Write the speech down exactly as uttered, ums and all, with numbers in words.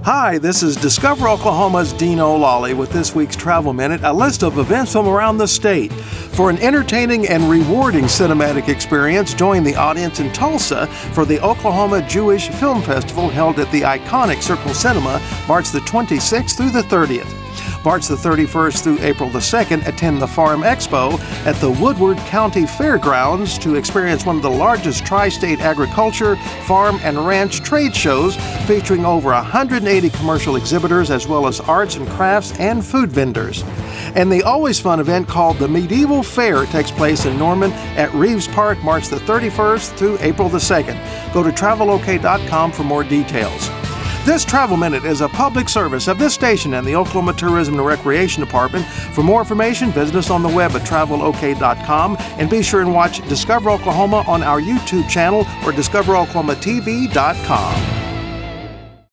Hi, this is Discover Oklahoma's Dean O'Lally with this week's Travel Minute, a list of events from around the state. For an entertaining and rewarding cinematic experience, join the audience in Tulsa for the Oklahoma Jewish Film Festival held at the iconic Circle Cinema March the twenty-sixth through the thirtieth. March the thirty-first through April the second, attend the Farm Expo at the Woodward County Fairgrounds to experience one of the largest tri-state agriculture, farm, and ranch trade shows featuring over one hundred eighty commercial exhibitors as well as arts and crafts and food vendors. And the always fun event called the Medieval Fair takes place in Norman at Reeves Park March the thirty-first through April the second. Go to travel o k dot com for more details. This Travel Minute is a public service of this station and the Oklahoma Tourism and Recreation Department. For more information, visit us on the web at travel o k dot com and be sure and watch Discover Oklahoma on our YouTube channel or discover oklahoma t v dot com.